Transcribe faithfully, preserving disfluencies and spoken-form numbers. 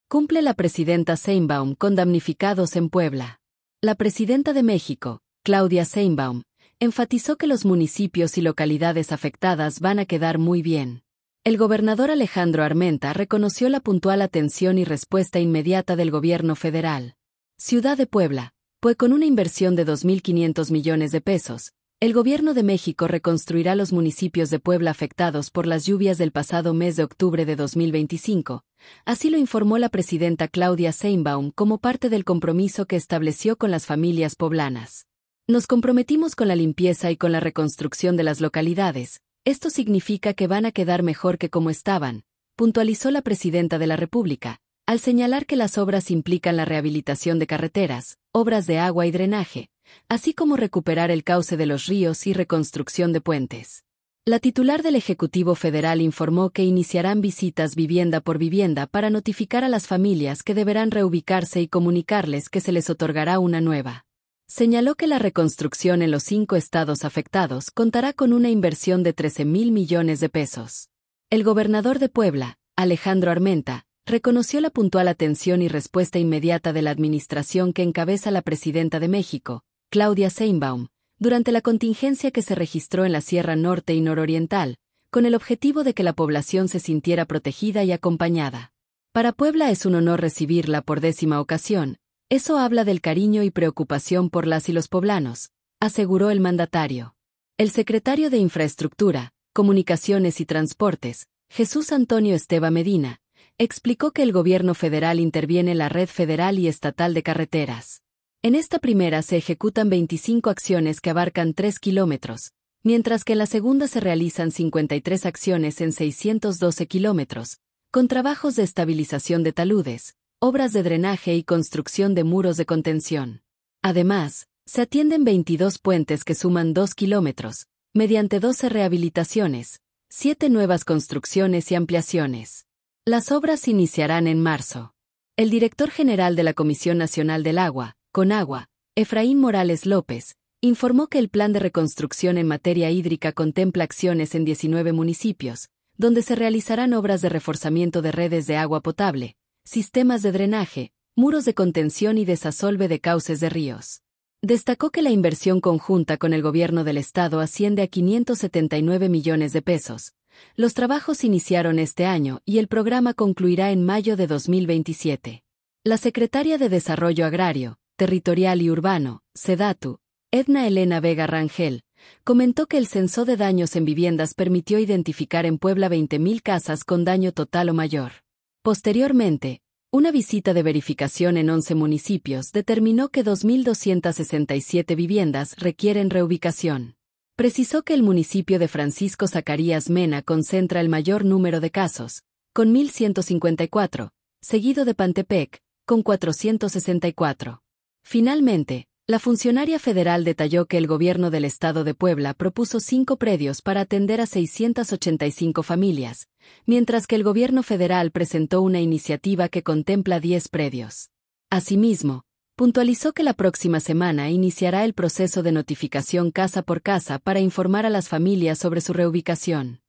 Cumple la presidenta Sheinbaum con damnificados en Puebla. La presidenta de México, Claudia Sheinbaum, enfatizó que los municipios y localidades afectadas van a quedar muy bien. El gobernador Alejandro Armenta reconoció la puntual atención y respuesta inmediata del gobierno federal. Ciudad de Puebla, pues con una inversión de dos mil quinientos millones de pesos, el gobierno de México reconstruirá los municipios de Puebla afectados por las lluvias del pasado mes de octubre de dos mil veinticinco, así lo informó la presidenta Claudia Sheinbaum como parte del compromiso que estableció con las familias poblanas. Nos comprometimos con la limpieza y con la reconstrucción de las localidades, esto significa que van a quedar mejor que como estaban, puntualizó la presidenta de la República, al señalar que las obras implican la rehabilitación de carreteras, obras de agua y drenaje, así como recuperar el cauce de los ríos y reconstrucción de puentes. La titular del Ejecutivo Federal informó que iniciarán visitas vivienda por vivienda para notificar a las familias que deberán reubicarse y comunicarles que se les otorgará una nueva. Señaló que la reconstrucción en los cinco estados afectados contará con una inversión de trece mil millones de pesos. El gobernador de Puebla, Alejandro Armenta, reconoció la puntual atención y respuesta inmediata de la administración que encabeza la presidenta de México, Claudia Sheinbaum, durante la contingencia que se registró en la Sierra Norte y Nororiental, con el objetivo de que la población se sintiera protegida y acompañada. Para Puebla es un honor recibirla por décima ocasión, eso habla del cariño y preocupación por las y los poblanos, aseguró el mandatario. El secretario de Infraestructura, Comunicaciones y Transportes, Jesús Antonio Esteva Medina, explicó que el gobierno federal interviene en la red federal y estatal de carreteras. En esta primera se ejecutan veinticinco acciones que abarcan tres kilómetros, mientras que en la segunda se realizan cincuenta y tres acciones en seiscientos doce kilómetros, con trabajos de estabilización de taludes, obras de drenaje y construcción de muros de contención. Además, se atienden veintidós puentes que suman dos kilómetros, mediante doce rehabilitaciones, siete nuevas construcciones y ampliaciones. Las obras iniciarán en marzo. El director general de la Comisión Nacional del Agua, Conagua, Efraín Morales López, informó que el plan de reconstrucción en materia hídrica contempla acciones en diecinueve municipios, donde se realizarán obras de reforzamiento de redes de agua potable, sistemas de drenaje, muros de contención y desasolve de cauces de ríos. Destacó que la inversión conjunta con el gobierno del estado asciende a quinientos setenta y nueve millones de pesos. Los trabajos iniciaron este año y el programa concluirá en mayo de dos mil veintisiete. La secretaria de Desarrollo Agrario, Territorial y Urbano, SEDATU, Edna Elena Vega Rangel, comentó que el censo de daños en viviendas permitió identificar en Puebla veinte mil casas con daño total o mayor. Posteriormente, una visita de verificación en once municipios determinó que dos mil doscientas sesenta y siete viviendas requieren reubicación. Precisó que el municipio de Francisco Zacarías Mena concentra el mayor número de casos, con mil ciento cincuenta y cuatro, seguido de Pantepec, con cuatrocientos sesenta y cuatro. Finalmente, la funcionaria federal detalló que el gobierno del estado de Puebla propuso cinco predios para atender a seiscientas ochenta y cinco familias, mientras que el gobierno federal presentó una iniciativa que contempla diez predios. Asimismo, puntualizó que la próxima semana iniciará el proceso de notificación casa por casa para informar a las familias sobre su reubicación.